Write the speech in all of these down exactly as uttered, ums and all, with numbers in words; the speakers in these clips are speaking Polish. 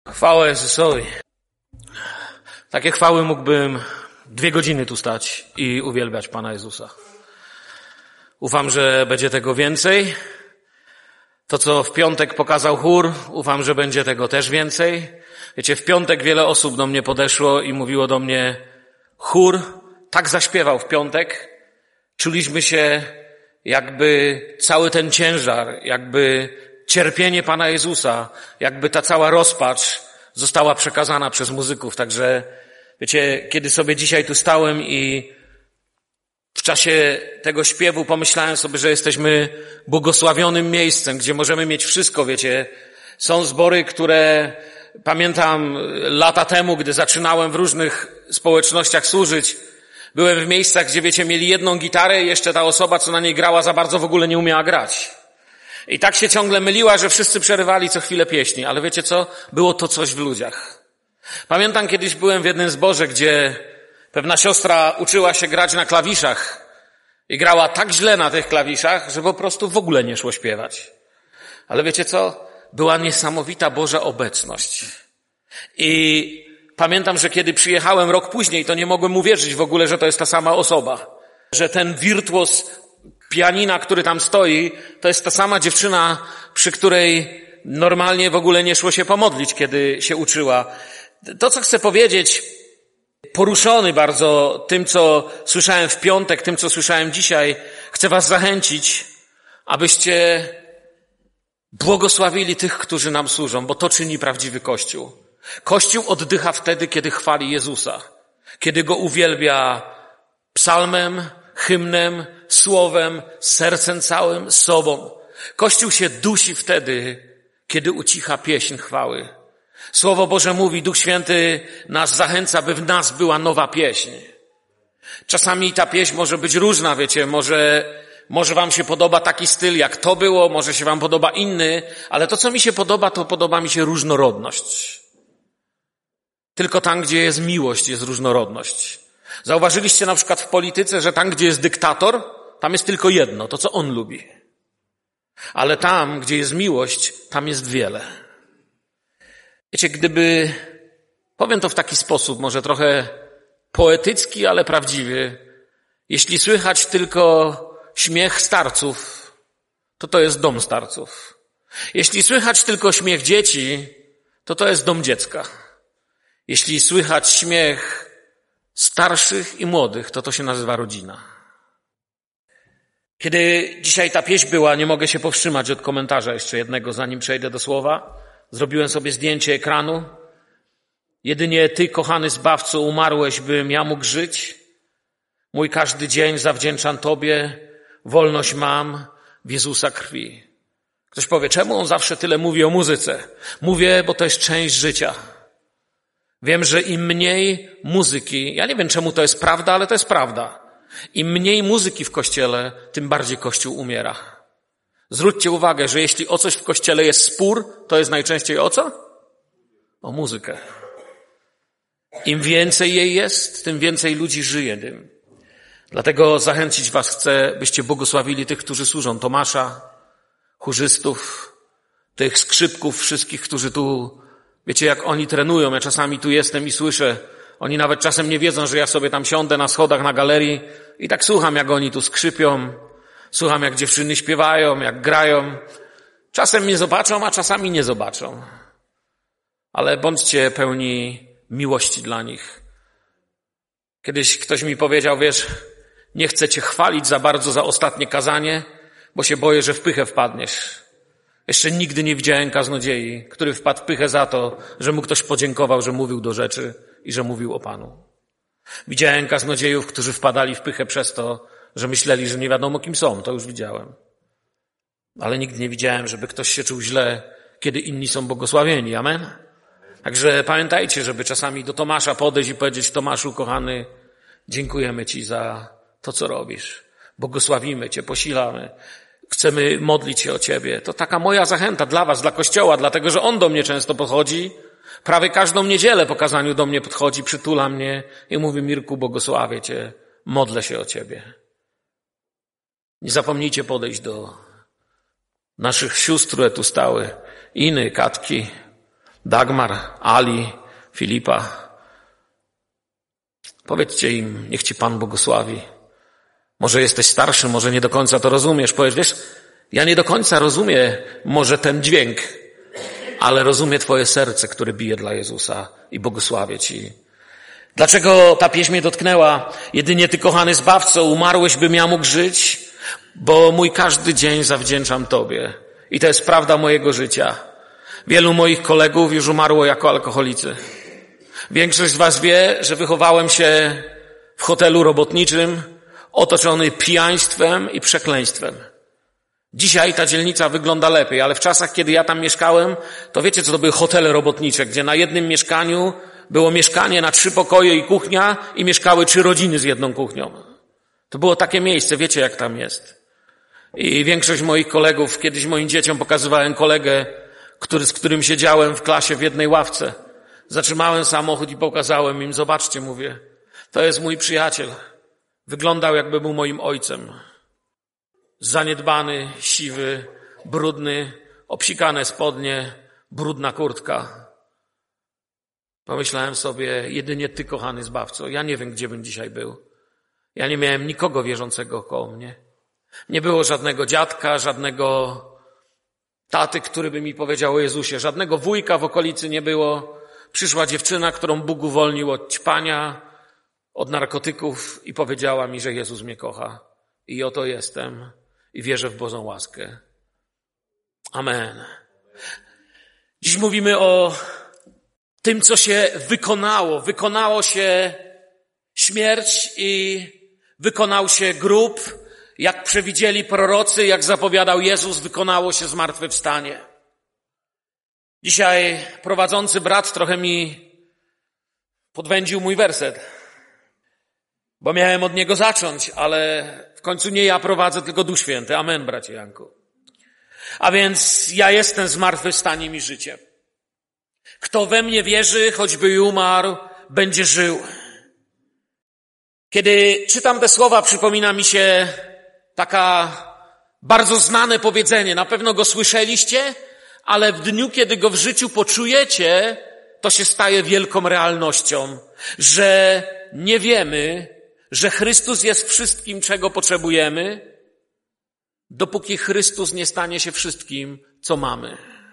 Chwała Jezusowi. Takie chwały mógłbym dwie godziny tu stać i uwielbiać Pana Jezusa. Ufam, że będzie tego więcej. To, co w piątek pokazał chór, ufam, że będzie tego też więcej. Wiecie, w piątek wiele osób do mnie podeszło i mówiło do mnie, chór tak zaśpiewał w piątek, czuliśmy się jakby cały ten ciężar, jakby cierpienie Pana Jezusa, jakby ta cała rozpacz została przekazana przez muzyków. Także wiecie, kiedy sobie dzisiaj tu stałem i w czasie tego śpiewu pomyślałem sobie, że jesteśmy błogosławionym miejscem, gdzie możemy mieć wszystko, wiecie. Są zbory, które pamiętam lata temu, gdy zaczynałem w różnych społecznościach służyć, byłem w miejscach, gdzie wiecie, mieli jedną gitarę i jeszcze ta osoba, co na niej grała, za bardzo w ogóle nie umiała grać. I tak się ciągle myliła, że wszyscy przerywali co chwilę pieśni. Ale wiecie co? Było to coś w ludziach. Pamiętam, kiedyś byłem w jednym zborze, gdzie pewna siostra uczyła się grać na klawiszach i grała tak źle na tych klawiszach, że po prostu w ogóle nie szło śpiewać. Ale wiecie co? Była niesamowita Boża obecność. I pamiętam, że kiedy przyjechałem rok później, to nie mogłem uwierzyć w ogóle, że to jest ta sama osoba. Że ten wirtuoz pianina, który tam stoi, to jest ta sama dziewczyna, przy której normalnie w ogóle nie szło się pomodlić, kiedy się uczyła. To, co chcę powiedzieć, poruszony bardzo tym, co słyszałem w piątek, tym, co słyszałem dzisiaj, chcę was zachęcić, abyście błogosławili tych, którzy nam służą, bo to czyni prawdziwy Kościół. Kościół oddycha wtedy, kiedy chwali Jezusa, kiedy Go uwielbia psalmem, hymnem, słowem, sercem całym, sobą. Kościół się dusi wtedy, kiedy ucicha pieśń chwały. Słowo Boże mówi, Duch Święty nas zachęca, by w nas była nowa pieśń. Czasami ta pieśń może być różna, wiecie, może, może wam się podoba taki styl, jak to było, może się wam podoba inny, ale to, co mi się podoba, to podoba mi się różnorodność. Tylko tam, gdzie jest miłość, jest różnorodność. Zauważyliście na przykład w polityce, że tam, gdzie jest dyktator, tam jest tylko jedno, to co on lubi. Ale tam, gdzie jest miłość, tam jest wiele. Wiecie, gdyby, powiem to w taki sposób, może trochę poetycki, ale prawdziwy, jeśli słychać tylko śmiech starców, to to jest dom starców. Jeśli słychać tylko śmiech dzieci, to to jest dom dziecka. Jeśli słychać śmiech starszych i młodych, to to się nazywa rodzina. Kiedy dzisiaj ta pieśń była, nie mogę się powstrzymać od komentarza jeszcze jednego, zanim przejdę do słowa. Zrobiłem sobie zdjęcie ekranu. Jedynie Ty, kochany Zbawco, umarłeś, bym ja mógł żyć. Mój każdy dzień zawdzięczam Tobie. Wolność mam w Jezusa krwi. Ktoś powie, czemu on zawsze tyle mówi o muzyce? Mówię, bo to jest część życia. Wiem, że im mniej muzyki, ja nie wiem czemu to jest prawda, ale to jest prawda. Im mniej muzyki w Kościele, tym bardziej Kościół umiera. Zwróćcie uwagę, że jeśli o coś w Kościele jest spór, to jest najczęściej o co? O muzykę. Im więcej jej jest, tym więcej ludzi żyje tym. Dlatego zachęcić was chcę, byście błogosławili tych, którzy służą. Tomasza, chórzystów, tych skrzypków, wszystkich, którzy tu, wiecie, jak oni trenują. Ja czasami tu jestem i słyszę, oni nawet czasem nie wiedzą, że ja sobie tam siądę na schodach na galerii i tak słucham, jak oni tu skrzypią. Słucham, jak dziewczyny śpiewają, jak grają. Czasem mnie zobaczą, a czasami nie zobaczą. Ale bądźcie pełni miłości dla nich. Kiedyś ktoś mi powiedział, wiesz, nie chcę cię chwalić za bardzo za ostatnie kazanie, bo się boję, że w pychę wpadniesz. Jeszcze nigdy nie widziałem kaznodziei, który wpadł w pychę za to, że mu ktoś podziękował, że mówił do rzeczy i że mówił o Panu. Widziałem kaznodziejów, którzy wpadali w pychę przez to, że myśleli, że nie wiadomo kim są. To już widziałem. Ale nigdy nie widziałem, żeby ktoś się czuł źle, kiedy inni są błogosławieni. Amen? Także pamiętajcie, żeby czasami do Tomasza podejść i powiedzieć, Tomaszu, kochany, dziękujemy Ci za to, co robisz. Błogosławimy Cię, posilamy. Chcemy modlić się o Ciebie. To taka moja zachęta dla was, dla Kościoła, dlatego, że on do mnie często podchodzi. Prawie każdą niedzielę po kazaniu do mnie podchodzi, przytula mnie i mówi, Mirku, błogosławię Cię, modlę się o Ciebie. Nie zapomnijcie podejść do naszych sióstr, które tu stały, Iny, Katki, Dagmar, Ali, Filipa. Powiedzcie im, niech ci Pan błogosławi. Może jesteś starszy, może nie do końca to rozumiesz. Powiedz, wiesz, ja nie do końca rozumiem może ten dźwięk, ale rozumiem twoje serce, które bije dla Jezusa i błogosławię ci. Dlaczego ta pieśń mnie dotknęła? Jedynie Ty, kochany Zbawco, umarłeś, bym ja mógł żyć, bo mój każdy dzień zawdzięczam Tobie. I to jest prawda mojego życia. Wielu moich kolegów już umarło jako alkoholicy. Większość z was wie, że wychowałem się w hotelu robotniczym, otoczony pijaństwem i przekleństwem. Dzisiaj ta dzielnica wygląda lepiej, ale w czasach, kiedy ja tam mieszkałem, to wiecie, co to były hotele robotnicze, gdzie na jednym mieszkaniu było mieszkanie na trzy pokoje i kuchnia i mieszkały trzy rodziny z jedną kuchnią. To było takie miejsce, wiecie jak tam jest. I większość moich kolegów, kiedyś moim dzieciom pokazywałem kolegę, który, z którym siedziałem w klasie w jednej ławce. Zatrzymałem samochód i pokazałem im, zobaczcie, mówię, to jest mój przyjaciel. Wyglądał jakby był moim ojcem. Zaniedbany, siwy, brudny, obsikane spodnie, brudna kurtka. Pomyślałem sobie, jedynie Ty, kochany Zbawco, ja nie wiem, gdzie bym dzisiaj był. Ja nie miałem nikogo wierzącego koło mnie. Nie było żadnego dziadka, żadnego taty, który by mi powiedział o Jezusie. Żadnego wujka w okolicy nie było. Przyszła dziewczyna, którą Bóg uwolnił od ćpania, od narkotyków i powiedziała mi, że Jezus mnie kocha. I oto jestem i wierzę w Bożą łaskę. Amen. Dziś mówimy o tym, co się wykonało. Wykonało się śmierć i wykonał się grób. Jak przewidzieli prorocy, jak zapowiadał Jezus, wykonało się zmartwychwstanie. Dzisiaj prowadzący brat trochę mi podwędził mój werset, bo miałem od niego zacząć, ale w końcu nie ja prowadzę, tylko Duch Święty. Amen, bracie Janku. A więc ja jestem zmartwychwstaniem i życiem. Kto we mnie wierzy, choćby i umarł, będzie żył. Kiedy czytam te słowa, przypomina mi się taka bardzo znane powiedzenie. Na pewno go słyszeliście, ale w dniu, kiedy go w życiu poczujecie, to się staje wielką realnością, że nie wiemy, że Chrystus jest wszystkim, czego potrzebujemy, dopóki Chrystus nie stanie się wszystkim, co mamy.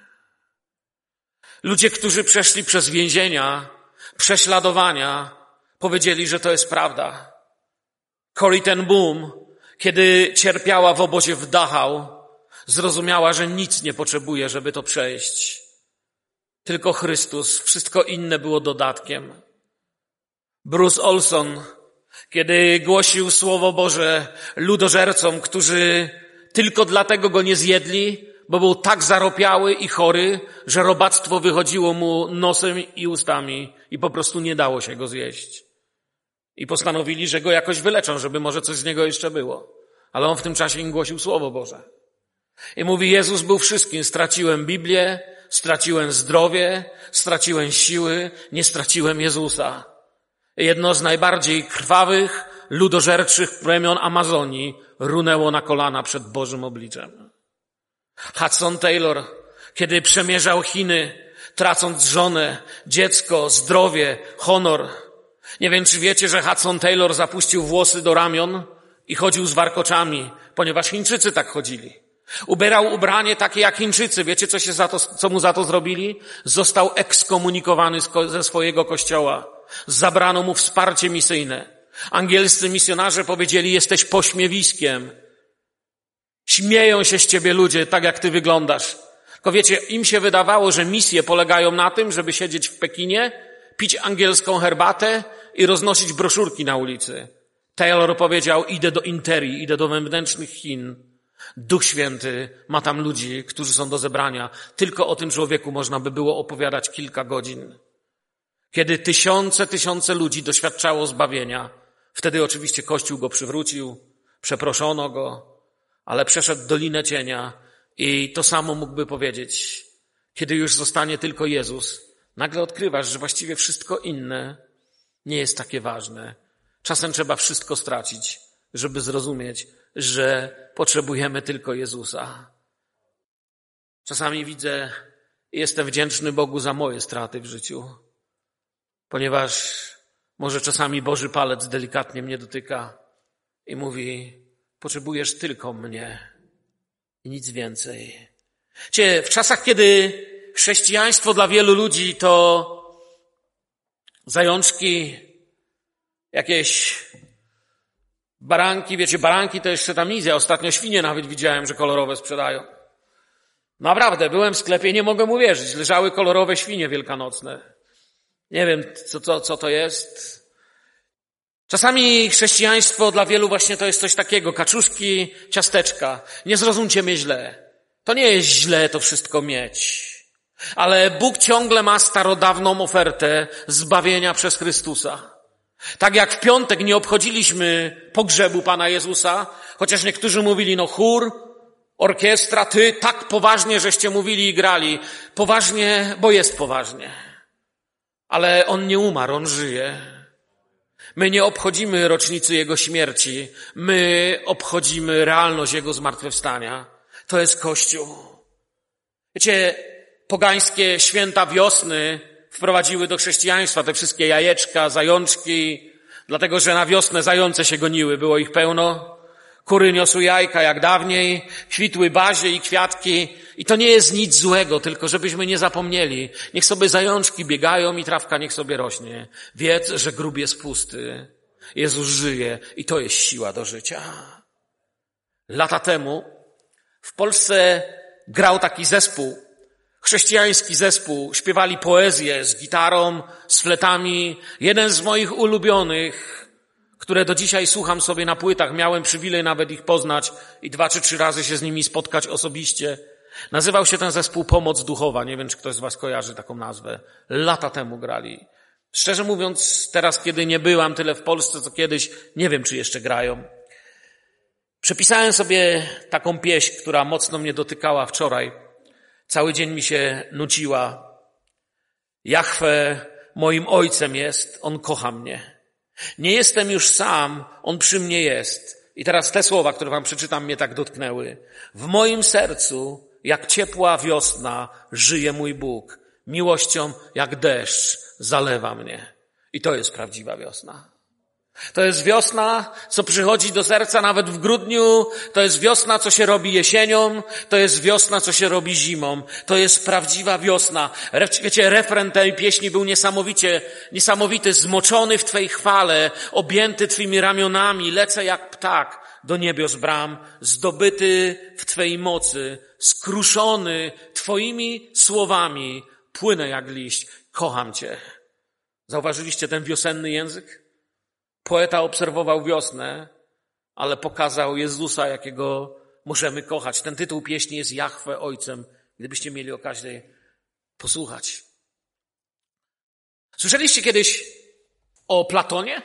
Ludzie, którzy przeszli przez więzienia, prześladowania, powiedzieli, że to jest prawda. Corrie ten Boom, kiedy cierpiała w obozie w Dachau, zrozumiała, że nic nie potrzebuje, żeby to przejść. Tylko Chrystus, wszystko inne było dodatkiem. Bruce Olson, kiedy głosił Słowo Boże ludożercom, którzy tylko dlatego go nie zjedli, bo był tak zaropiały i chory, że robactwo wychodziło mu nosem i ustami i po prostu nie dało się go zjeść. I postanowili, że go jakoś wyleczą, żeby może coś z niego jeszcze było. Ale on w tym czasie im głosił Słowo Boże. I mówi, Jezus był wszystkim. Straciłem Biblię, straciłem zdrowie, straciłem siły, nie straciłem Jezusa. Jedno z najbardziej krwawych, ludożerczych plemion Amazonii runęło na kolana przed Bożym obliczem. Hudson Taylor, kiedy przemierzał Chiny, tracąc żonę, dziecko, zdrowie, honor. Nie wiem, czy wiecie, że Hudson Taylor zapuścił włosy do ramion i chodził z warkoczami, ponieważ Chińczycy tak chodzili. Ubierał ubranie takie jak Chińczycy. Wiecie, co się za to, co mu za to zrobili? Został ekskomunikowany ze swojego kościoła. Zabrano mu wsparcie misyjne. Angielscy misjonarze powiedzieli, jesteś pośmiewiskiem. Śmieją się z ciebie ludzie, tak jak ty wyglądasz. Tylko wiecie, im się wydawało, że misje polegają na tym, żeby siedzieć w Pekinie, pić angielską herbatę i roznosić broszurki na ulicy. Taylor powiedział, idę do interii, idę do wewnętrznych Chin. Duch Święty ma tam ludzi, którzy są do zebrania. Tylko o tym człowieku można by było opowiadać kilka godzin. Kiedy tysiące, tysiące ludzi doświadczało zbawienia, wtedy oczywiście Kościół go przywrócił, przeproszono go, ale przeszedł dolinę cienia i to samo mógłby powiedzieć. Kiedy już zostanie tylko Jezus, nagle odkrywasz, że właściwie wszystko inne nie jest takie ważne. Czasem trzeba wszystko stracić, żeby zrozumieć, że potrzebujemy tylko Jezusa. Czasami widzę I jestem wdzięczny Bogu za moje straty w życiu, ponieważ może czasami Boży palec delikatnie mnie dotyka i mówi, potrzebujesz tylko mnie i nic więcej. Wiecie, w czasach, kiedy chrześcijaństwo dla wielu ludzi to zajączki, jakieś baranki, wiecie, baranki to jeszcze tam nic. Ja ostatnio świnie nawet widziałem, że kolorowe sprzedają. Naprawdę, byłem w sklepie, nie mogę uwierzyć. Leżały kolorowe świnie wielkanocne. Nie wiem, co, co, co to jest. Czasami chrześcijaństwo dla wielu właśnie to jest coś takiego. Kaczuszki, ciasteczka. Nie zrozumcie mnie źle. To nie jest źle to wszystko mieć. Ale Bóg ciągle ma starodawną ofertę zbawienia przez Chrystusa. Tak jak w piątek nie obchodziliśmy pogrzebu Pana Jezusa, chociaż niektórzy mówili, no chór, orkiestra, ty tak poważnie żeście mówili i grali. Poważnie, bo jest poważnie. Ale On nie umarł, On żyje. My nie obchodzimy rocznicy Jego śmierci. My obchodzimy realność Jego zmartwychwstania. To jest Kościół. Wiecie, pogańskie święta wiosny wprowadziły do chrześcijaństwa te wszystkie jajeczka, zajączki, dlatego że na wiosnę zające się goniły, było ich pełno. Kury niosły jajka jak dawniej, kwitły bazie i kwiatki. I to nie jest nic złego, tylko żebyśmy nie zapomnieli. Niech sobie zajączki biegają i trawka niech sobie rośnie. Wiedz, że grób jest pusty. Jezus żyje i to jest siła do życia. Lata temu w Polsce grał taki zespół, chrześcijański zespół. Śpiewali poezję z gitarą, z fletami. Jeden z moich ulubionych, które do dzisiaj słucham sobie na płytach. Miałem przywilej nawet ich poznać i dwa czy trzy razy się z nimi spotkać osobiście. Nazywał się ten zespół Pomoc Duchowa. Nie wiem, czy ktoś z was kojarzy taką nazwę. Lata temu grali. Szczerze mówiąc, teraz, kiedy nie byłam tyle w Polsce, co kiedyś, nie wiem, czy jeszcze grają. Przepisałem sobie taką pieśń, która mocno mnie dotykała wczoraj. Cały dzień mi się nuciła. Jahwe moim ojcem jest, On kocha mnie. Nie jestem już sam, On przy mnie jest. I teraz te słowa, które wam przeczytam, mnie tak dotknęły. W moim sercu, jak ciepła wiosna, żyje mój Bóg. Miłością, jak deszcz, zalewa mnie. I to jest prawdziwa wiosna. To jest wiosna, co przychodzi do serca nawet w grudniu. To jest wiosna, co się robi jesienią. To jest wiosna, co się robi zimą. To jest prawdziwa wiosna. Wiecie, refren tej pieśni był niesamowicie, niesamowity. Zmoczony w Twej chwale, objęty Twymi ramionami. Lecę jak ptak do niebios bram. Zdobyty w Twej mocy. Skruszony Twoimi słowami. Płynę jak liść. Kocham Cię. Zauważyliście ten wiosenny język? Poeta obserwował wiosnę, ale pokazał Jezusa, jakiego możemy kochać. Ten tytuł pieśni jest Jahwe Ojcem, gdybyście mieli okazję posłuchać. Słyszeliście kiedyś o Platonie?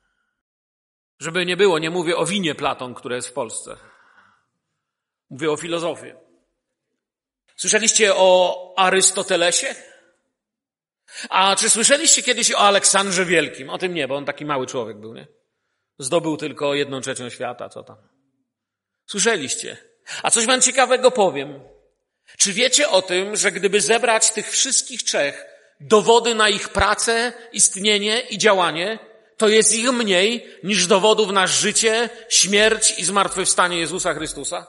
Żeby nie było, nie mówię o winie Platon, które jest w Polsce. Mówię o filozofii. Słyszeliście o Arystotelesie? A czy słyszeliście kiedyś o Aleksandrze Wielkim? O tym nie, bo on taki mały człowiek był, nie? Zdobył tylko jedną trzecią świata, co tam. Słyszeliście. A coś wam ciekawego powiem. Czy wiecie o tym, że gdyby zebrać tych wszystkich trzech dowody na ich pracę, istnienie i działanie, to jest ich mniej niż dowodów na życie, śmierć i zmartwychwstanie Jezusa Chrystusa?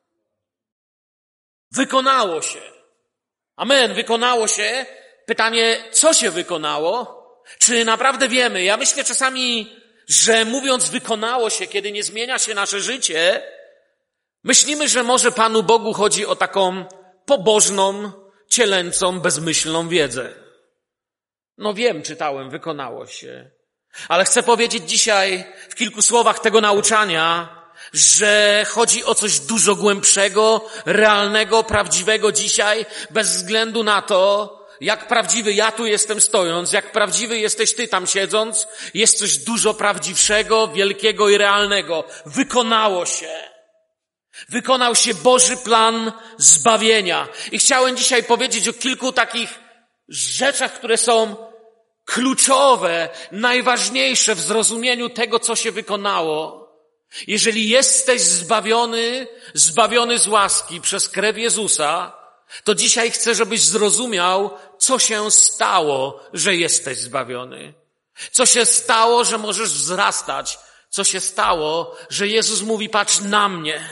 Wykonało się. Amen, wykonało się. Pytanie, co się wykonało? Czy naprawdę wiemy? Ja myślę czasami, że mówiąc wykonało się, kiedy nie zmienia się nasze życie, myślimy, że może Panu Bogu chodzi o taką pobożną, cielęcą, bezmyślną wiedzę. No wiem, czytałem, wykonało się. Ale chcę powiedzieć dzisiaj w kilku słowach tego nauczania, że chodzi o coś dużo głębszego, realnego, prawdziwego dzisiaj, bez względu na to, jak prawdziwy ja tu jestem stojąc, jak prawdziwy jesteś ty tam siedząc, jest coś dużo prawdziwszego, wielkiego i realnego. Wykonało się. Wykonał się Boży plan zbawienia. I chciałem dzisiaj powiedzieć o kilku takich rzeczach, które są kluczowe, najważniejsze w zrozumieniu tego, co się wykonało. Jeżeli jesteś zbawiony, zbawiony z łaski przez krew Jezusa, to dzisiaj chcę, żebyś zrozumiał, co się stało, że jesteś zbawiony. Co się stało, że możesz wzrastać. Co się stało, że Jezus mówi, patrz na mnie.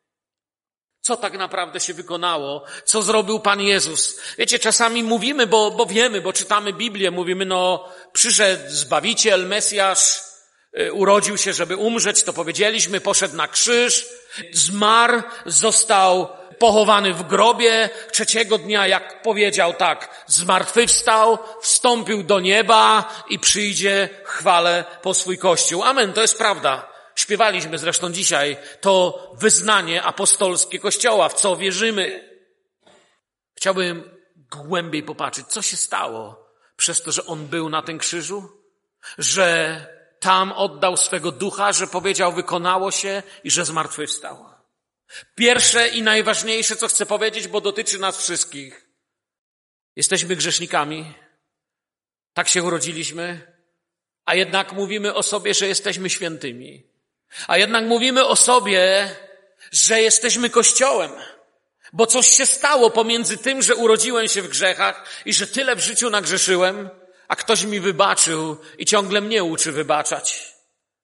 Co tak naprawdę się wykonało? Co zrobił Pan Jezus? Wiecie, czasami mówimy, bo, bo wiemy, bo czytamy Biblię, mówimy, no, przyszedł Zbawiciel, Mesjasz, urodził się, żeby umrzeć, to powiedzieliśmy, poszedł na krzyż, zmarł, został pochowany w grobie, trzeciego dnia, jak powiedział, tak, zmartwychwstał, wstąpił do nieba i przyjdzie w chwale po swój Kościół. Amen, to jest prawda. Śpiewaliśmy zresztą dzisiaj to wyznanie apostolskie Kościoła, w co wierzymy. Chciałbym głębiej popatrzeć, co się stało przez to, że On był na tym krzyżu, że tam oddał swego ducha, że powiedział, wykonało się i że zmartwychwstał. Pierwsze i najważniejsze, co chcę powiedzieć, bo dotyczy nas wszystkich. Jesteśmy grzesznikami. Tak się urodziliśmy. A jednak mówimy o sobie, że jesteśmy świętymi. A jednak mówimy o sobie, że jesteśmy Kościołem. Bo coś się stało pomiędzy tym, że urodziłem się w grzechach i że tyle w życiu nagrzeszyłem, a ktoś mi wybaczył i ciągle mnie uczy wybaczać.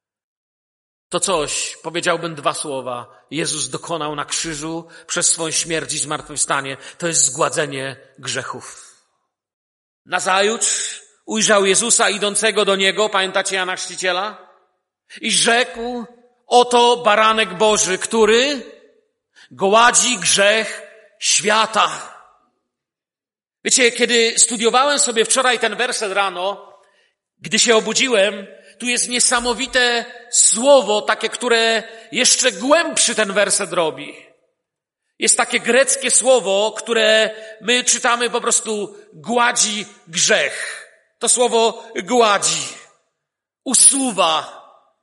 To coś, powiedziałbym dwa słowa, Jezus dokonał na krzyżu przez swoją śmierć i zmartwychwstanie. To jest zgładzenie grzechów. Nazajutrz ujrzał Jezusa idącego do Niego, pamiętacie Jana Chrzciciela? I rzekł, oto baranek Boży, który gładzi grzech świata. Wiecie, kiedy studiowałem sobie wczoraj ten werset rano, gdy się obudziłem, tu jest niesamowite słowo, takie, które jeszcze głębszy ten werset robi. Jest takie greckie słowo, które my czytamy po prostu gładzi grzech. To słowo gładzi, usuwa,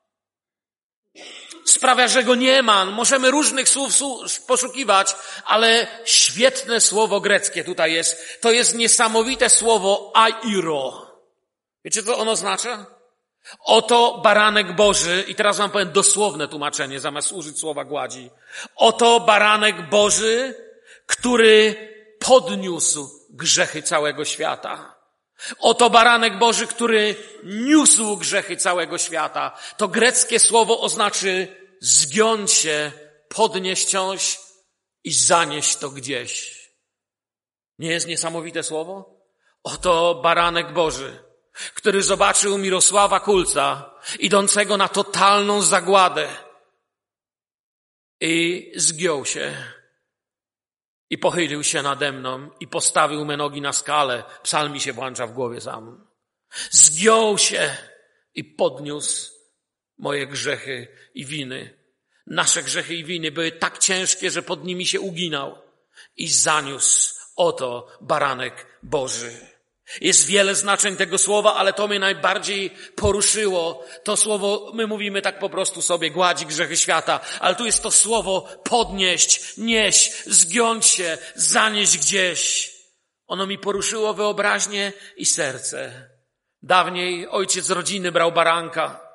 sprawia, że go nie ma. Możemy różnych słów poszukiwać, ale świetne słowo greckie tutaj jest. To jest niesamowite słowo airo. Wiecie, co ono oznacza? Oto baranek Boży, i teraz wam powiem dosłowne tłumaczenie, zamiast użyć słowa gładzi. Oto baranek Boży, który podniósł grzechy całego świata. Oto baranek Boży, który niósł grzechy całego świata. To greckie słowo oznaczy zgiąć się, podnieść coś i zanieść to gdzieś. Nie jest niesamowite słowo? Oto baranek Boży, który zobaczył Mirosława Kulca, idącego na totalną zagładę i zgiął się i pochylił się nade mną i postawił me nogi na skalę. Psalm mi się włącza w głowie sam. Zgiął się i podniósł moje grzechy i winy. Nasze grzechy i winy były tak ciężkie, że pod nimi się uginał i zaniósł. Oto baranek Boży. Jest wiele znaczeń tego słowa, ale to mnie najbardziej poruszyło. To słowo, my mówimy tak po prostu sobie, gładzi grzechy świata, ale tu jest to słowo podnieść, nieść, zgiąć się, zanieść gdzieś. Ono mi poruszyło wyobraźnię i serce. Dawniej ojciec rodziny brał baranka.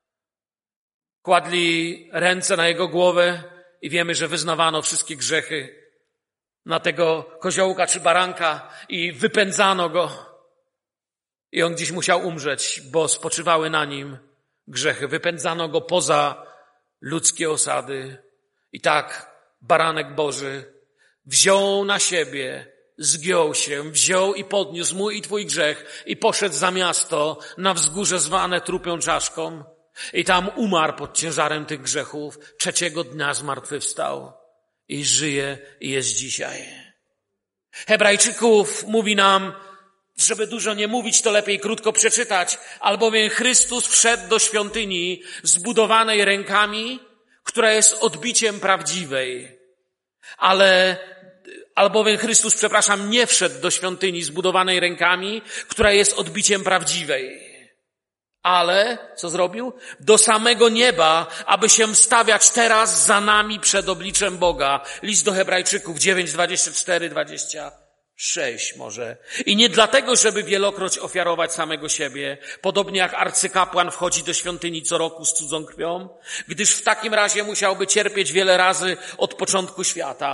Kładli ręce na jego głowę i wiemy, że wyznawano wszystkie grzechy na tego koziołka czy baranka i wypędzano go. I on gdzieś musiał umrzeć, bo spoczywały na nim grzechy. Wypędzano go poza ludzkie osady. I tak baranek Boży wziął na siebie, zgiął się, wziął i podniósł mój i twój grzech i poszedł za miasto na wzgórze zwane trupią czaszką i tam umarł pod ciężarem tych grzechów. Trzeciego dnia zmartwychwstał i żyje i jest dzisiaj. Hebrajczyków mówi nam, żeby dużo nie mówić, to lepiej krótko przeczytać, albowiem Chrystus wszedł do świątyni zbudowanej rękami, która jest odbiciem prawdziwej. Ale, albowiem Chrystus, przepraszam, nie wszedł do świątyni zbudowanej rękami, która jest odbiciem prawdziwej. Ale, co zrobił? Do samego nieba, aby się stawiać teraz za nami przed obliczem Boga. List do Hebrajczyków dziewięć, dwadzieścia cztery, dwadzieścia sześć może. I nie dlatego, żeby wielokroć ofiarować samego siebie, podobnie jak arcykapłan wchodzi do świątyni co roku z cudzą krwią, gdyż w takim razie musiałby cierpieć wiele razy od początku świata.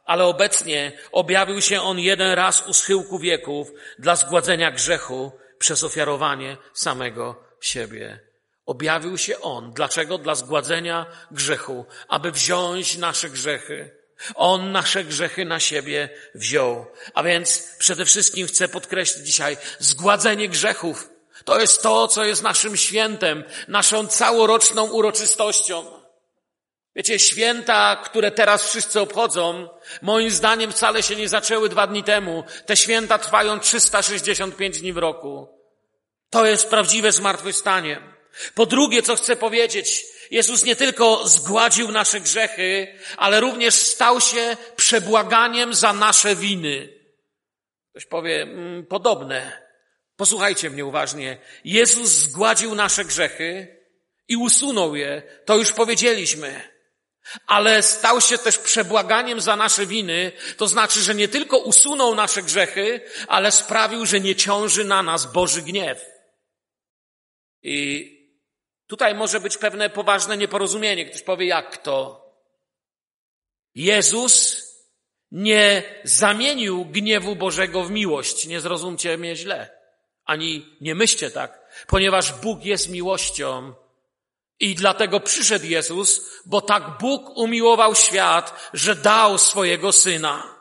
ale obecnie objawił się On jeden raz u schyłku wieków dla zgładzenia grzechu przez ofiarowanie samego siebie. Objawił się On. Dlaczego? Dla zgładzenia grzechu, aby wziąć nasze grzechy. On nasze grzechy na siebie wziął. A więc przede wszystkim chcę podkreślić dzisiaj zgładzenie grzechów. To jest to, co jest naszym świętem, naszą całoroczną uroczystością. Wiecie, święta, które teraz wszyscy obchodzą, moim zdaniem wcale się nie zaczęły dwa dni temu. Te święta trwają trzysta sześćdziesiąt pięć dni w roku. To jest prawdziwe zmartwychwstanie. Po drugie, co chcę powiedzieć, Jezus nie tylko zgładził nasze grzechy, ale również stał się przebłaganiem za nasze winy. Ktoś powie, mm, podobne. Posłuchajcie mnie uważnie. Jezus zgładził nasze grzechy i usunął je. To już powiedzieliśmy. Ale stał się też przebłaganiem za nasze winy. To znaczy, że nie tylko usunął nasze grzechy, ale sprawił, że nie ciąży na nas Boży gniew. I tutaj może być pewne poważne nieporozumienie. Ktoś powie, jak to? Jezus nie zamienił gniewu Bożego w miłość. Nie zrozumcie mnie źle. Ani nie myślcie tak. Ponieważ Bóg jest miłością i dlatego przyszedł Jezus, bo tak Bóg umiłował świat, że dał swojego Syna.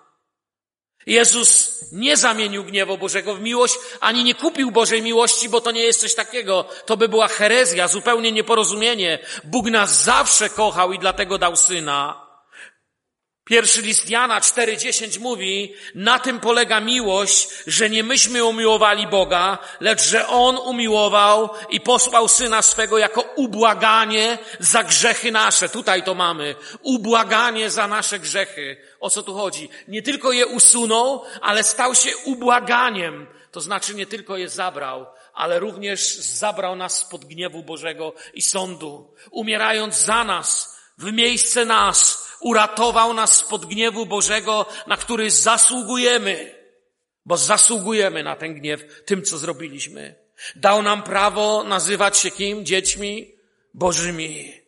Jezus nie zamienił gniewu Bożego w miłość, ani nie kupił Bożej miłości, bo to nie jest coś takiego. To by była herezja, zupełnie nieporozumienie. Bóg nas zawsze kochał i dlatego dał Syna. Pierwszy list Jana cztery dziesięć mówi, na tym polega miłość, że nie myśmy umiłowali Boga, lecz że On umiłował i posłał Syna swego jako ubłaganie za grzechy nasze. Tutaj to mamy. Ubłaganie za nasze grzechy. O co tu chodzi? Nie tylko je usunął, ale stał się ubłaganiem. To znaczy nie tylko je zabrał, ale również zabrał nas spod gniewu Bożego i sądu. Umierając za nas, w miejsce nas, uratował nas spod gniewu Bożego, na który zasługujemy, bo zasługujemy na ten gniew tym, co zrobiliśmy. Dał nam prawo nazywać się kim? Dziećmi Bożymi.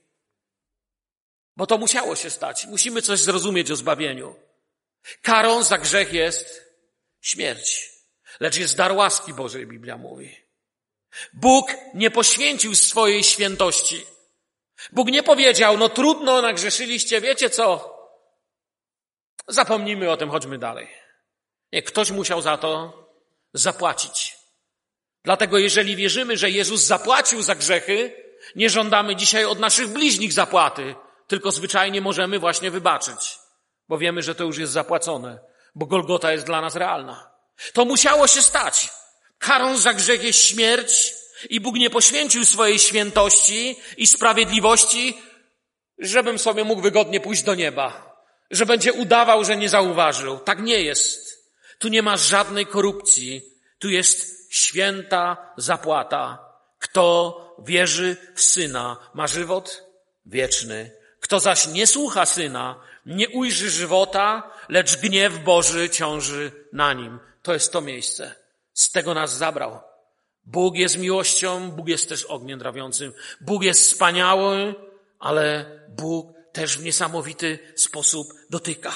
Bo to musiało się stać. Musimy coś zrozumieć o zbawieniu. Karą za grzech jest śmierć, lecz jest dar łaski Bożej, Biblia mówi. Bóg nie poświęcił swojej świętości. Bóg nie powiedział, no trudno, nagrzeszyliście, wiecie co? Zapomnijmy o tym, chodźmy dalej. Nie, ktoś musiał za to zapłacić. Dlatego jeżeli wierzymy, że Jezus zapłacił za grzechy, nie żądamy dzisiaj od naszych bliźnich zapłaty, tylko zwyczajnie możemy właśnie wybaczyć, bo wiemy, że to już jest zapłacone, bo Golgota jest dla nas realna. To musiało się stać. Karą za grzech jest śmierć i Bóg nie poświęcił swojej świętości i sprawiedliwości, żebym sobie mógł wygodnie pójść do nieba, że będzie udawał, że nie zauważył. Tak nie jest. Tu nie ma żadnej korupcji. Tu jest święta zapłata. Kto wierzy w Syna, ma żywot wieczny. Kto zaś nie słucha Syna, nie ujrzy żywota, lecz gniew Boży ciąży na nim. To jest to miejsce. Z tego nas zabrał. Bóg jest miłością, Bóg jest też ogniem trawiącym. Bóg jest wspaniały, ale Bóg też w niesamowity sposób dotyka.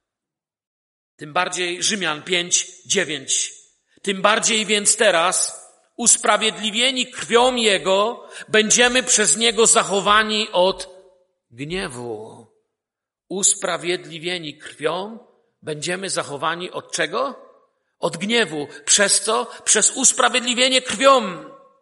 Tym bardziej Rzymian pięć dziewięć. Tym bardziej więc teraz, usprawiedliwieni krwią Jego, będziemy przez Niego zachowani od gniewu. Usprawiedliwieni krwią, będziemy zachowani od czego? Od gniewu. Przez co? Przez usprawiedliwienie krwią.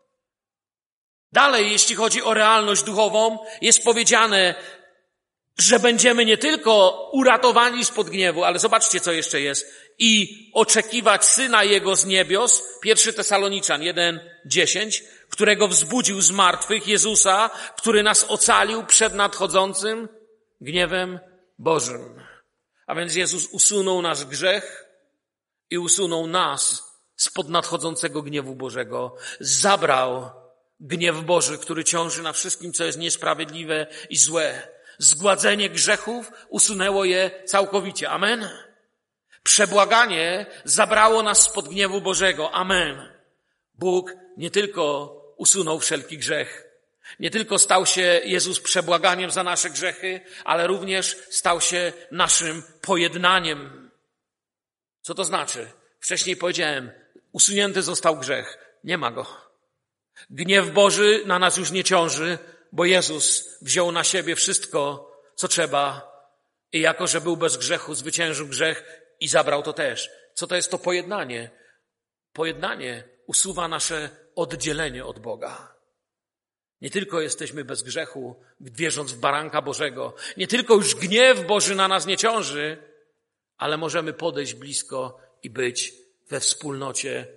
Dalej, jeśli chodzi o realność duchową, jest powiedziane, że będziemy nie tylko uratowani spod gniewu, ale zobaczcie, co jeszcze jest. I oczekiwać Syna Jego z niebios, pierwszy Tesaloniczan jeden dziesięć, którego wzbudził z martwych, Jezusa, który nas ocalił przed nadchodzącym gniewem Bożym. A więc Jezus usunął nasz grzech i usunął nas spod nadchodzącego gniewu Bożego. Zabrał gniew Boży, który ciąży na wszystkim, co jest niesprawiedliwe i złe. Zgładzenie grzechów usunęło je całkowicie. Amen. Przebłaganie zabrało nas spod gniewu Bożego. Amen. Bóg nie tylko usunął wszelki grzech, Nie tylko stał się Jezus przebłaganiem za nasze grzechy, ale również stał się naszym pojednaniem. Co to znaczy? Wcześniej powiedziałem, usunięty został grzech. Nie ma go. Gniew Boży na nas już nie ciąży, bo Jezus wziął na siebie wszystko, co trzeba i jako, że był bez grzechu, zwyciężył grzech i zabrał to też. Co to jest to pojednanie? Pojednanie usuwa nasze oddzielenie od Boga. Nie tylko jesteśmy bez grzechu, wierząc w baranka Bożego. Nie tylko już gniew Boży na nas nie ciąży, ale możemy podejść blisko i być we wspólnocie,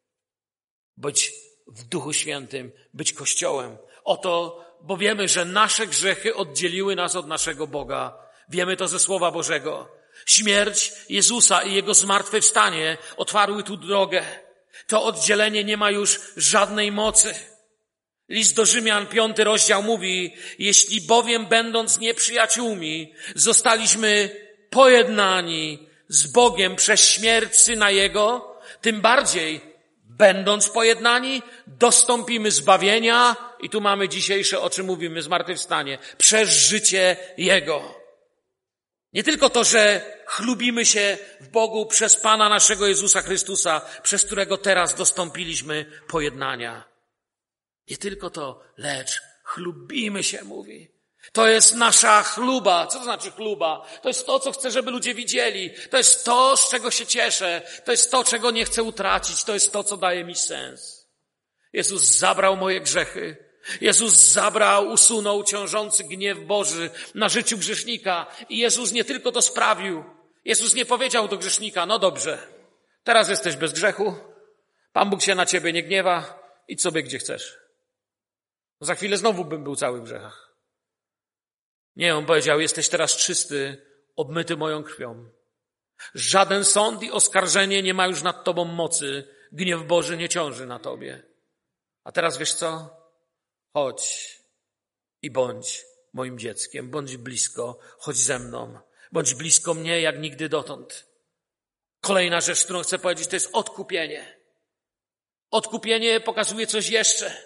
być w Duchu Świętym, być Kościołem. Oto, bo wiemy, że nasze grzechy oddzieliły nas od naszego Boga. Wiemy to ze Słowa Bożego. Śmierć Jezusa i Jego zmartwychwstanie otwarły tu drogę. To oddzielenie nie ma już żadnej mocy. List do Rzymian, piąty rozdział mówi, jeśli bowiem będąc nieprzyjaciółmi, zostaliśmy pojednani z Bogiem przez śmierć Syna Jego, tym bardziej, będąc pojednani, dostąpimy zbawienia, i tu mamy dzisiejsze, o czym mówimy, zmartwychwstanie, przez życie Jego. Nie tylko to, że chlubimy się w Bogu przez Pana naszego Jezusa Chrystusa, przez którego teraz dostąpiliśmy pojednania. Nie tylko to, lecz chlubimy się, mówi. To jest nasza chluba. Co to znaczy chluba? To jest to, co chcę, żeby ludzie widzieli. To jest to, z czego się cieszę. To jest to, czego nie chcę utracić. To jest to, co daje mi sens. Jezus zabrał moje grzechy. Jezus zabrał, usunął ciążący gniew Boży na życiu grzesznika. I Jezus nie tylko to sprawił. Jezus nie powiedział do grzesznika, no dobrze, teraz jesteś bez grzechu, Pan Bóg się na ciebie nie gniewa, idź sobie gdzie chcesz. Za chwilę znowu bym był cały w grzechach. Nie, on powiedział, jesteś teraz czysty, obmyty moją krwią. Żaden sąd i oskarżenie nie ma już nad tobą mocy. Gniew Boży nie ciąży na tobie. A teraz wiesz co? Chodź i bądź moim dzieckiem. Bądź blisko. Chodź ze mną. Bądź blisko mnie jak nigdy dotąd. Kolejna rzecz, którą chcę powiedzieć, to jest odkupienie. Odkupienie pokazuje coś jeszcze.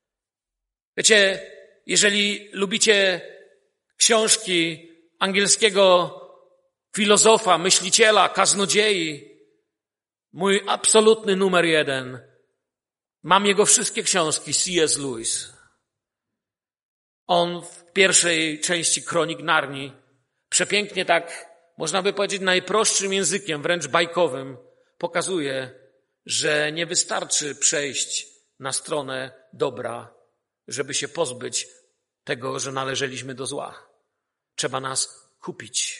Wiecie, jeżeli lubicie książki angielskiego filozofa, myśliciela, kaznodziei, mój absolutny numer jeden, mam jego wszystkie książki, C S Lewis. On w pierwszej części Kronik Narni przepięknie tak, można by powiedzieć najprostszym językiem, wręcz bajkowym, pokazuje, że nie wystarczy przejść na stronę dobra, żeby się pozbyć tego, że należeliśmy do zła. Trzeba nas kupić.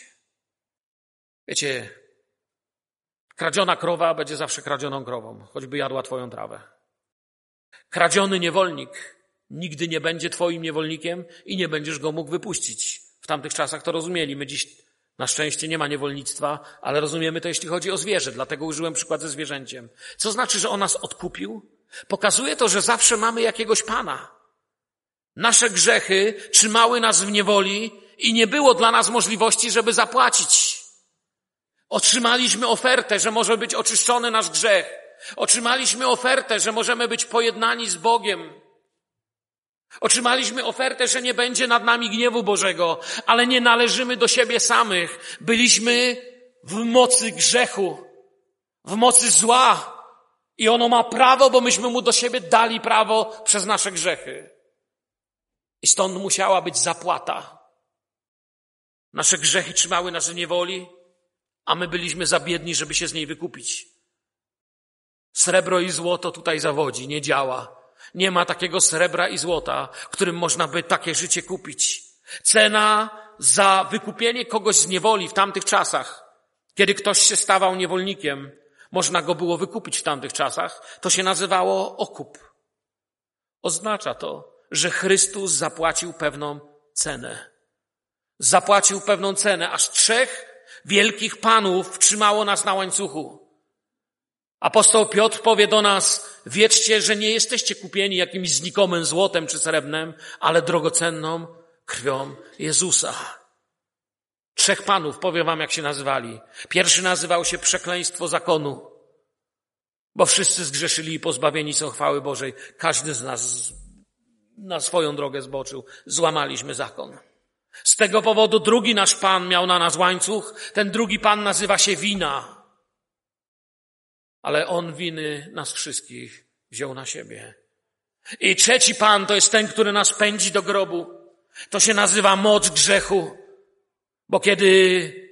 Wiecie, kradziona krowa będzie zawsze kradzioną krową, choćby jadła twoją trawę. Kradziony niewolnik nigdy nie będzie twoim niewolnikiem i nie będziesz go mógł wypuścić. W tamtych czasach to rozumieli. My dziś na szczęście nie ma niewolnictwa, ale rozumiemy to, jeśli chodzi o zwierzę. Dlatego użyłem przykład ze zwierzęciem. Co znaczy, że on nas odkupił? Pokazuje to, że zawsze mamy jakiegoś Pana. Nasze grzechy trzymały nas w niewoli i nie było dla nas możliwości, żeby zapłacić. Otrzymaliśmy ofertę, że może być oczyszczony nasz grzech. Otrzymaliśmy ofertę, że możemy być pojednani z Bogiem. Otrzymaliśmy ofertę, że nie będzie nad nami gniewu Bożego, ale nie należymy do siebie samych. Byliśmy w mocy grzechu, w mocy zła. I ono ma prawo, bo myśmy mu do siebie dali prawo przez nasze grzechy. I stąd musiała być zapłata. Nasze grzechy trzymały nas w niewoli, a my byliśmy za biedni, żeby się z niej wykupić. Srebro i złoto tutaj zawodzi, nie działa. Nie ma takiego srebra i złota, którym można by takie życie kupić. Cena za wykupienie kogoś z niewoli w tamtych czasach, kiedy ktoś się stawał niewolnikiem, można go było wykupić w tamtych czasach, to się nazywało okup. Oznacza to, że Chrystus zapłacił pewną cenę. Zapłacił pewną cenę, aż trzech wielkich panów trzymało nas na łańcuchu. Apostoł Piotr powie do nas, wiedzcie, że nie jesteście kupieni jakimś znikomym złotem czy srebrnem, ale drogocenną krwią Jezusa. Trzech panów, powiem wam jak się nazywali. Pierwszy nazywał się przekleństwo zakonu, bo wszyscy zgrzeszyli i pozbawieni są chwały Bożej. Każdy z nas na swoją drogę zboczył. Złamaliśmy zakon. Z tego powodu drugi nasz Pan miał na nas łańcuch. Ten drugi Pan nazywa się wina. Ale On winy nas wszystkich wziął na siebie. I trzeci Pan to jest ten, który nas pędzi do grobu. To się nazywa moc grzechu. Bo kiedy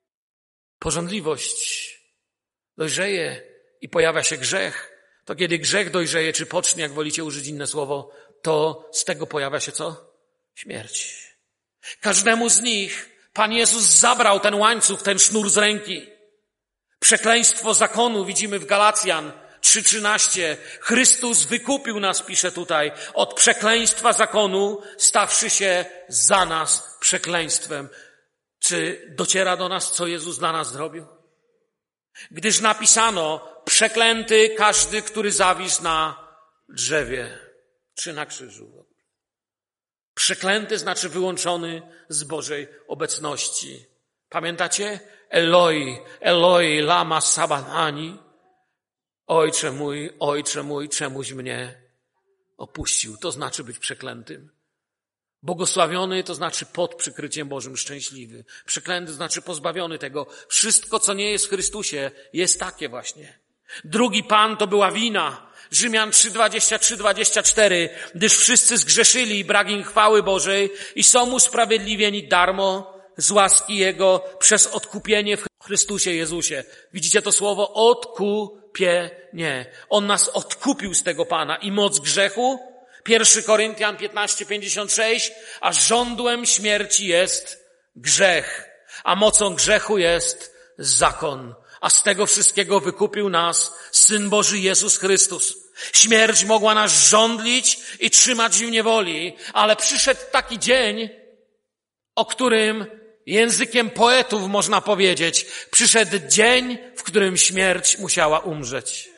pożądliwość dojrzeje i pojawia się grzech, to kiedy grzech dojrzeje, czy pocznie, jak wolicie użyć inne słowo, to z tego pojawia się co? Śmierć. Każdemu z nich Pan Jezus zabrał ten łańcuch, ten sznur z ręki. Przekleństwo zakonu widzimy w Galacjan trzy trzynaście. Chrystus wykupił nas, pisze tutaj, od przekleństwa zakonu, stawszy się za nas przekleństwem. Czy dociera do nas, co Jezus dla nas zrobił? Gdyż napisano, przeklęty każdy, który zawisł na drzewie, czy na krzyżu. Przeklęty znaczy wyłączony z Bożej obecności. Pamiętacie? Eloi, Eloi, lama sabachthani. Ojcze mój, Ojcze mój, czemuś mnie opuścił. To znaczy być przeklętym. Błogosławiony to znaczy pod przykryciem Bożym, szczęśliwy. Przeklęty znaczy pozbawiony tego. Wszystko, co nie jest w Chrystusie, jest takie właśnie. Drugi Pan to była wina. Rzymian trzy dwadzieścia trzy dwadzieścia cztery. Gdyż wszyscy zgrzeszyli i brak im chwały Bożej i są usprawiedliwieni darmo z łaski Jego przez odkupienie w Chrystusie Jezusie. Widzicie to słowo? Odkupienie. On nas odkupił z tego Pana i moc grzechu. Pierwszy Koryntian piętnaście pięćdziesiąt sześć. A żądłem śmierci jest grzech, a mocą grzechu jest zakon. A z tego wszystkiego wykupił nas Syn Boży Jezus Chrystus. Śmierć mogła nas żądlić i trzymać w niewoli, ale przyszedł taki dzień, o którym językiem poetów można powiedzieć, przyszedł dzień, w którym śmierć musiała umrzeć.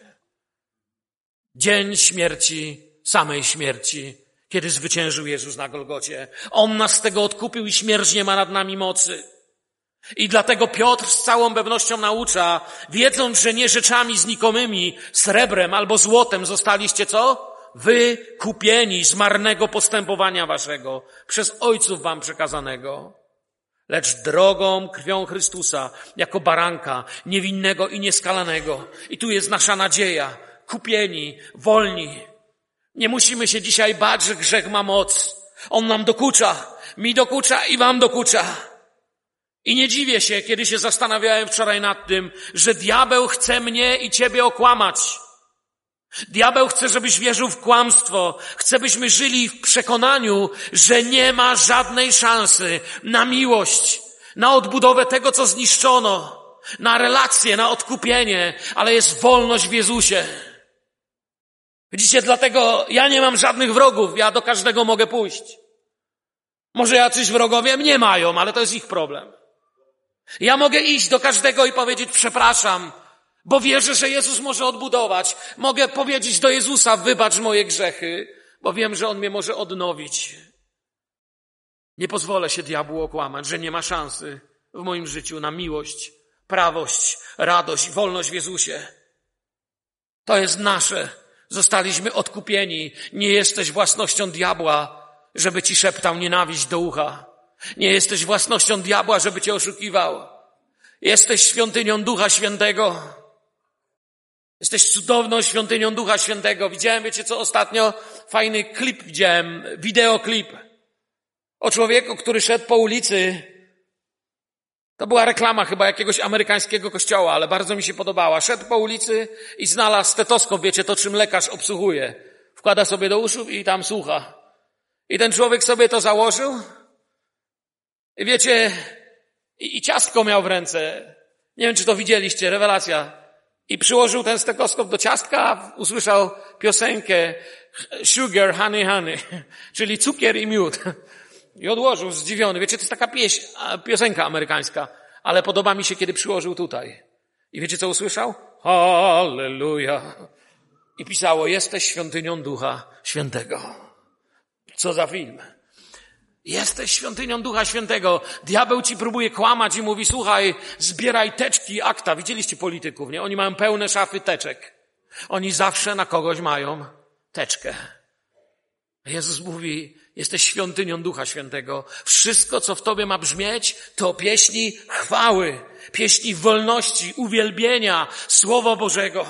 Dzień śmierci, samej śmierci, kiedy zwyciężył Jezus na Golgocie. On nas z tego odkupił i śmierć nie ma nad nami mocy. I dlatego Piotr z całą pewnością naucza, wiedząc, że nie rzeczami znikomymi, srebrem albo złotem zostaliście co? Wykupieni z marnego postępowania waszego, przez ojców wam przekazanego, lecz drogą krwią Chrystusa, jako baranka, niewinnego i nieskalanego. I tu jest nasza nadzieja, kupieni, wolni. Nie musimy się dzisiaj bać, że grzech ma moc. On nam dokucza, mi dokucza i wam dokucza. I nie dziwię się, kiedy się zastanawiałem wczoraj nad tym, że diabeł chce mnie i ciebie okłamać. Diabeł chce, żebyś wierzył w kłamstwo. Chce, byśmy żyli w przekonaniu, że nie ma żadnej szansy na miłość, na odbudowę tego, co zniszczono, na relacje, na odkupienie, ale jest wolność w Jezusie. Widzicie, dlatego ja nie mam żadnych wrogów, ja do każdego mogę pójść. Może jacyś wrogowie mnie mają, ale to jest ich problem. Ja mogę iść do każdego i powiedzieć przepraszam, bo wierzę, że Jezus może odbudować. Mogę powiedzieć do Jezusa, wybacz moje grzechy, bo wiem, że On mnie może odnowić. Nie pozwolę się diabłu okłamać, że nie ma szansy w moim życiu na miłość, prawość, radość, wolność w Jezusie. To jest nasze. Zostaliśmy odkupieni. Nie jesteś własnością diabła, żeby ci szeptał nienawiść do ucha. Nie jesteś własnością diabła, żeby cię oszukiwał. Jesteś świątynią Ducha Świętego. Jesteś cudowną świątynią Ducha Świętego. Widziałem, wiecie co, ostatnio fajny klip widziałem, wideoklip o człowieku, który szedł po ulicy. To była reklama chyba jakiegoś amerykańskiego kościoła, ale bardzo mi się podobała. Szedł po ulicy i znalazł stetoskop, wiecie, to czym lekarz obsłuchuje. Wkłada sobie do uszu i tam słucha. I ten człowiek sobie to założył. I wiecie, i, i ciastko miał w ręce. Nie wiem, czy to widzieliście, rewelacja. I przyłożył ten stetoskop do ciastka, usłyszał piosenkę Sugar, Honey, Honey, czyli cukier i miód. I odłożył zdziwiony. Wiecie, to jest taka pieśń, piosenka amerykańska, ale podoba mi się, kiedy przyłożył tutaj. I wiecie, co usłyszał? Halleluja. I pisało, jesteś świątynią Ducha Świętego. Co za film. Jesteś świątynią Ducha Świętego. Diabeł ci próbuje kłamać i mówi, słuchaj, zbieraj teczki, akta. Widzieliście polityków, nie? Oni mają pełne szafy teczek. Oni zawsze na kogoś mają teczkę. Jezus mówi, jesteś świątynią Ducha Świętego. Wszystko, co w tobie ma brzmieć, to pieśni chwały, pieśni wolności, uwielbienia Słowa Bożego.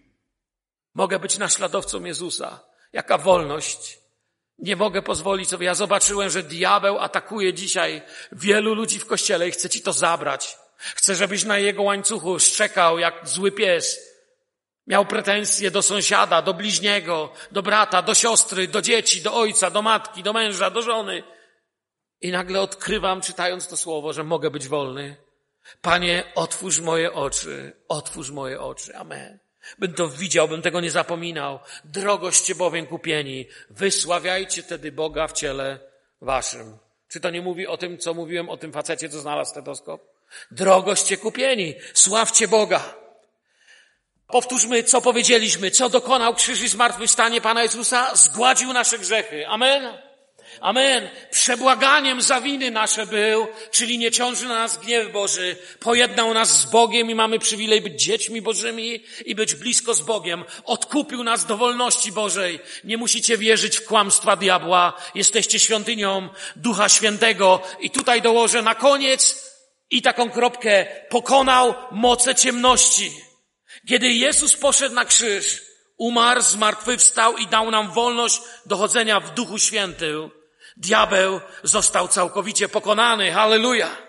Mogę być naśladowcą Jezusa. Jaka wolność. Nie mogę pozwolić sobie. Ja zobaczyłem, że diabeł atakuje dzisiaj wielu ludzi w kościele i chce ci to zabrać. Chce, żebyś na jego łańcuchu szczekał jak zły pies. Miał pretensje do sąsiada, do bliźniego, do brata, do siostry, do dzieci, do ojca, do matki, do męża, do żony. I nagle odkrywam, czytając to słowo, że mogę być wolny. Panie, otwórz moje oczy, otwórz moje oczy. Amen. Bym to widział, bym tego nie zapominał. Drogoście bowiem kupieni, wysławiajcie tedy Boga w ciele waszym. Czy to nie mówi o tym, co mówiłem o tym facecie, co znalazł stetoskop? Drogoście kupieni, sławcie Boga. Powtórzmy, co powiedzieliśmy, co dokonał krzyż i zmartwychwstanie Pana Jezusa, zgładził nasze grzechy. Amen. Amen. Przebłaganiem za winy nasze był, czyli nie ciąży na nas gniew Boży. Pojednał nas z Bogiem i mamy przywilej być dziećmi Bożymi i być blisko z Bogiem. Odkupił nas do wolności Bożej. Nie musicie wierzyć w kłamstwa diabła. Jesteście świątynią Ducha Świętego. I tutaj dołożę na koniec i taką kropkę. Pokonał moce ciemności. Kiedy Jezus poszedł na krzyż, umarł, zmartwychwstał i dał nam wolność do chodzenia w Duchu Świętym, diabeł został całkowicie pokonany. Halleluja!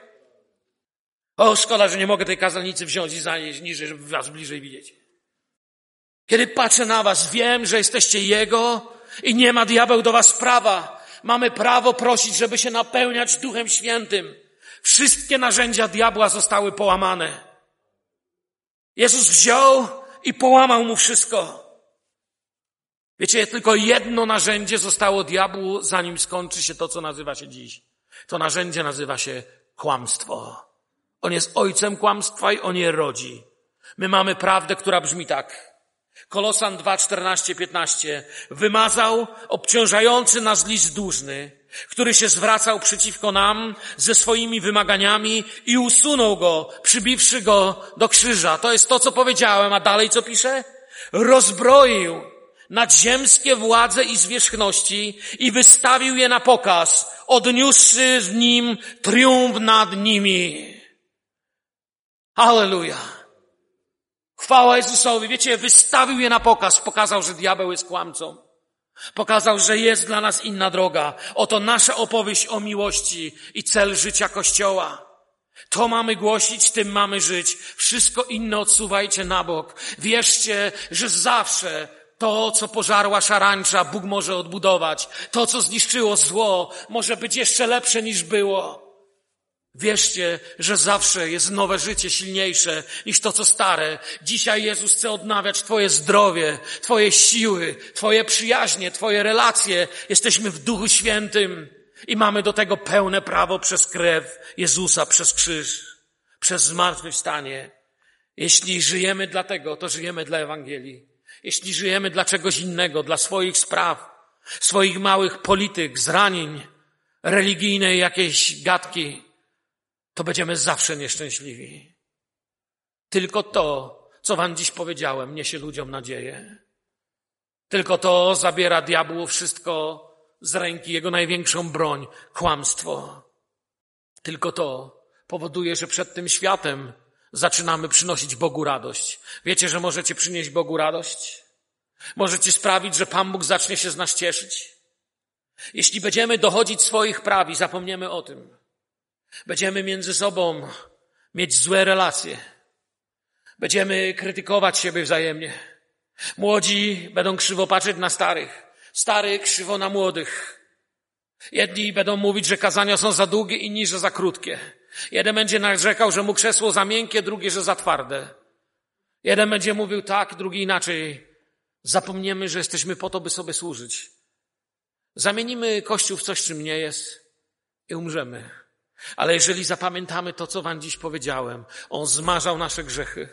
O, szkoda, że nie mogę tej kazalnicy wziąć i zanieść niżej, żeby was bliżej widzieć. Kiedy patrzę na was, wiem, że jesteście Jego i nie ma diabeł do was prawa. Mamy prawo prosić, żeby się napełniać Duchem Świętym. Wszystkie narzędzia diabła zostały połamane. Jezus wziął i połamał mu wszystko. Wiecie, tylko jedno narzędzie zostało diabłu, zanim skończy się to, co nazywa się dziś. To narzędzie nazywa się kłamstwo. On jest ojcem kłamstwa i on je rodzi. My mamy prawdę, która brzmi tak. Kolosan dwa, czternaście, piętnaście. Wymazał obciążający nas list dłużny, który się zwracał przeciwko nam ze swoimi wymaganiami i usunął go, przybiwszy go do krzyża. To jest to, co powiedziałem, a dalej co pisze? Rozbroił nadziemskie władze i zwierzchności i wystawił je na pokaz, odniósłszy z nim triumf nad nimi. Halleluja! Chwała Jezusowi. Wiecie, wystawił je na pokaz, pokazał, że diabeł jest kłamcą. Pokazał, że jest dla nas inna droga. Oto nasza opowieść o miłości i cel życia Kościoła. To mamy głosić, tym mamy żyć. Wszystko inne odsuwajcie na bok. Wierzcie, że zawsze to, co pożarła szarańcza, Bóg może odbudować. To, co zniszczyło zło, może być jeszcze lepsze niż było. Wierzcie, że zawsze jest nowe życie silniejsze niż to, co stare. Dzisiaj Jezus chce odnawiać twoje zdrowie, twoje siły, twoje przyjaźnie, twoje relacje. Jesteśmy w Duchu Świętym i mamy do tego pełne prawo przez krew Jezusa, przez krzyż, przez zmartwychwstanie. Jeśli żyjemy dla tego, to żyjemy dla Ewangelii. Jeśli żyjemy dla czegoś innego, dla swoich spraw, swoich małych polityk, zranień, religijnej jakiejś gadki, to będziemy zawsze nieszczęśliwi. Tylko to, co wam dziś powiedziałem, niesie ludziom nadzieję. Tylko to zabiera diabłu wszystko z ręki, jego największą broń, kłamstwo. Tylko to powoduje, że przed tym światem zaczynamy przynosić Bogu radość. Wiecie, że możecie przynieść Bogu radość? Możecie sprawić, że Pan Bóg zacznie się z nas cieszyć? Jeśli będziemy dochodzić swoich praw i zapomniemy o tym, będziemy między sobą mieć złe relacje. Będziemy krytykować siebie wzajemnie. Młodzi będą krzywo patrzeć na starych. Starych krzywo na młodych. Jedni będą mówić, że kazania są za długie, inni, że za krótkie. Jeden będzie narzekał, że mu krzesło za miękkie, drugi, że za twarde. Jeden będzie mówił tak, drugi inaczej. Zapomniemy, że jesteśmy po to, by sobie służyć. Zamienimy Kościół w coś, czym nie jest i umrzemy. Ale jeżeli zapamiętamy to, co wam dziś powiedziałem, On zmarzał nasze grzechy,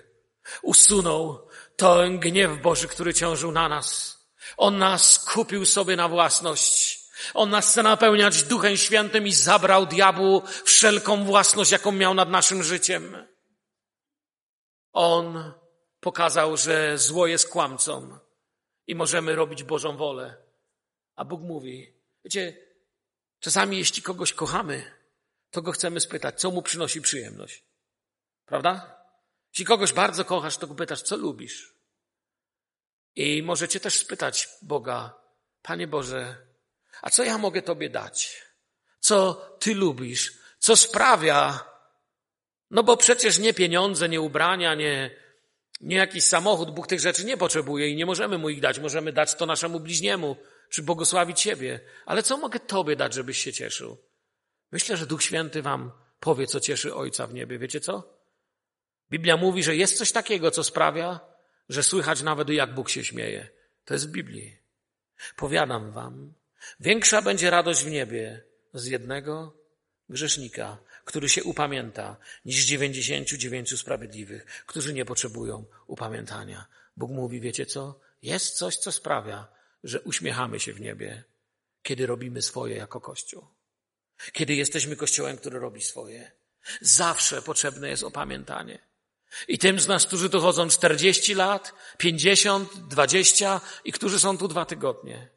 usunął ten gniew Boży, który ciążył na nas. On nas kupił sobie na własność. On nas chce napełniać Duchem Świętym i zabrał diabłu wszelką własność, jaką miał nad naszym życiem. On pokazał, że zło jest kłamcą i możemy robić Bożą wolę. A Bóg mówi, wiecie, czasami jeśli kogoś kochamy, to go chcemy spytać, co mu przynosi przyjemność. Prawda? Jeśli kogoś bardzo kochasz, to go pytasz, co lubisz. I możecie też spytać Boga, Panie Boże, a co ja mogę Tobie dać? Co Ty lubisz? Co sprawia? No bo przecież nie pieniądze, nie ubrania, nie, nie jakiś samochód. Bóg tych rzeczy nie potrzebuje i nie możemy Mu ich dać. Możemy dać to naszemu bliźniemu, czy błogosławić siebie. Ale co mogę Tobie dać, żebyś się cieszył? Myślę, że Duch Święty wam powie, co cieszy Ojca w niebie. Wiecie co? Biblia mówi, że jest coś takiego, co sprawia, że słychać nawet, jak Bóg się śmieje. To jest w Biblii. Powiadam wam, większa będzie radość w niebie z jednego grzesznika, który się upamięta, niż dziewięćdziesięciu dziewięciu sprawiedliwych, którzy nie potrzebują upamiętania. Bóg mówi, wiecie co? Jest coś, co sprawia, że uśmiechamy się w niebie, kiedy robimy swoje jako Kościół. Kiedy jesteśmy Kościołem, który robi swoje. Zawsze potrzebne jest opamiętanie. I tym z nas, którzy tu chodzą czterdzieści lat, pięćdziesiąt, dwadzieścia i którzy są tu dwa tygodnie.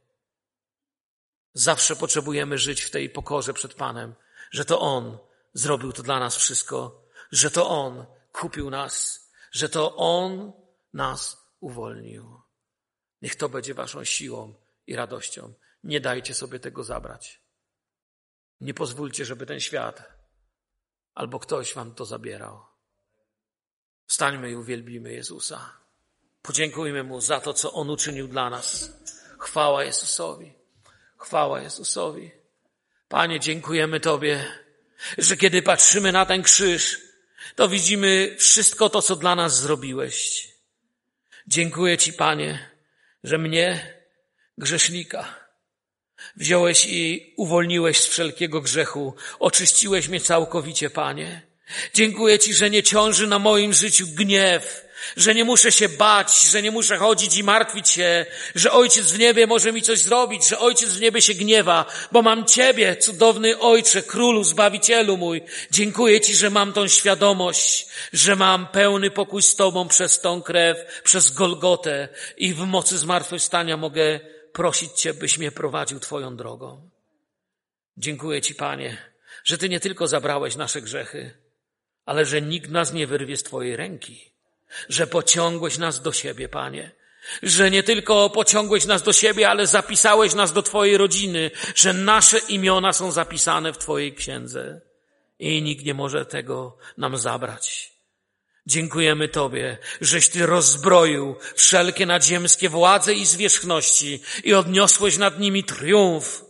Zawsze potrzebujemy żyć w tej pokorze przed Panem, że to On zrobił to dla nas wszystko, że to On kupił nas, że to On nas uwolnił. Niech to będzie waszą siłą i radością. Nie dajcie sobie tego zabrać. Nie pozwólcie, żeby ten świat albo ktoś wam to zabierał. Wstańmy i uwielbimy Jezusa. Podziękujmy Mu za to, co On uczynił dla nas. Chwała Jezusowi. Chwała Jezusowi. Panie, dziękujemy Tobie, że kiedy patrzymy na ten krzyż, to widzimy wszystko to, co dla nas zrobiłeś. Dziękuję Ci, Panie, że mnie, grzesznika, wziąłeś i uwolniłeś z wszelkiego grzechu. Oczyściłeś mnie całkowicie, Panie. Dziękuję Ci, że nie ciąży na moim życiu gniew, że nie muszę się bać, że nie muszę chodzić i martwić się, że Ojciec w niebie może mi coś zrobić, że Ojciec w niebie się gniewa, bo mam Ciebie, cudowny Ojcze, Królu, Zbawicielu mój. Dziękuję Ci, że mam tą świadomość, że mam pełny pokój z Tobą przez tą krew, przez Golgotę i w mocy zmartwychwstania mogę prosić Cię, byś mnie prowadził Twoją drogą. Dziękuję Ci, Panie, że Ty nie tylko zabrałeś nasze grzechy, ale że nikt nas nie wyrwie z Twojej ręki, że pociągłeś nas do siebie, Panie, że nie tylko pociągłeś nas do siebie, ale zapisałeś nas do Twojej rodziny, że nasze imiona są zapisane w Twojej księdze i nikt nie może tego nam zabrać. Dziękujemy Tobie, żeś Ty rozbroił wszelkie nadziemskie władze i zwierzchności i odniosłeś nad nimi triumf.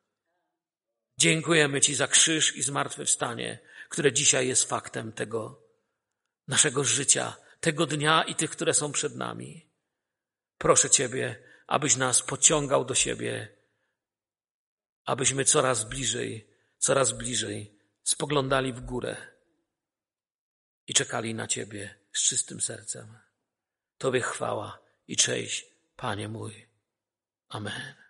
Dziękujemy Ci za krzyż i zmartwychwstanie, które dzisiaj jest faktem tego naszego życia, tego dnia i tych, które są przed nami. Proszę Ciebie, abyś nas pociągał do siebie, abyśmy coraz bliżej, coraz bliżej spoglądali w górę i czekali na Ciebie z czystym sercem. Tobie chwała i cześć, Panie mój. Amen.